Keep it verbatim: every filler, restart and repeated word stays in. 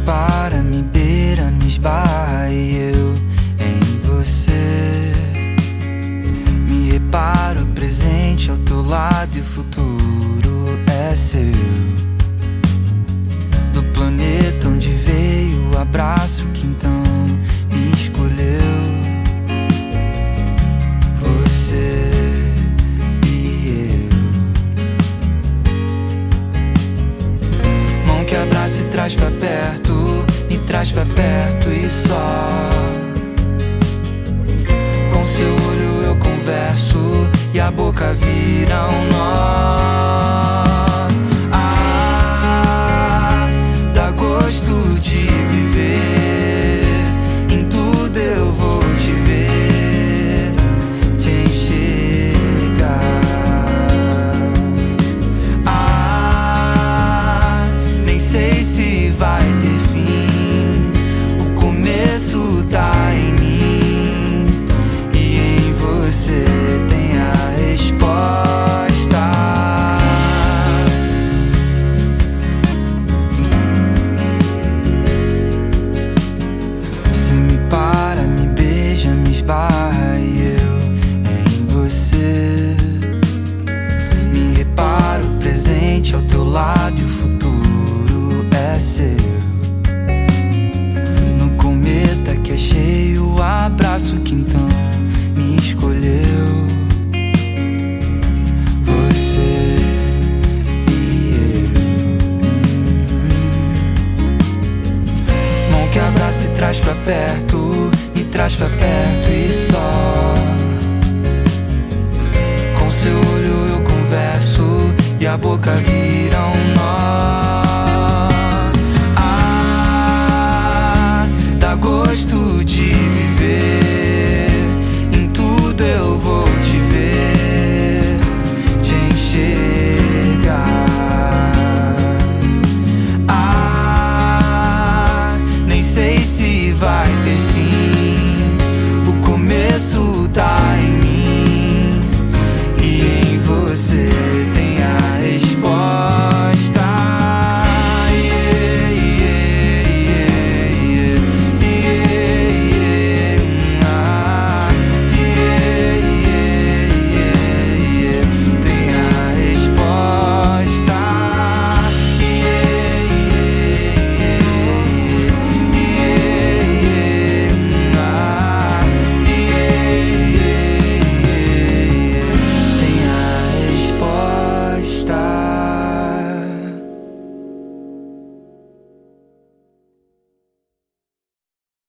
para, me beira, me esbarra e eu em você. Me reparo, presente ao teu lado e o futuro é seu. Do planeta onde veio o abraço que então me escolheu. Você e eu. Mão que abraça e traz pra perto, me traz pra perto e só. Com seu olho eu converso e a boca vira um nó. Ah, dá gosto de viver, em tudo eu vou te ver, te enxergar. Ah, nem sei se vai ter fim, o começo tá em mim e em você tem a resposta. Você me para, me beija, me esbarra e eu em você. Me reparo, presente ao teu lado e o futuro é seu. No cometa que é cheio, o abraço que então me escolheu. Você e eu. Mão que abraça e traz pra perto, me traz pra perto e só. Com seu olho eu converso e a boca vira um nó.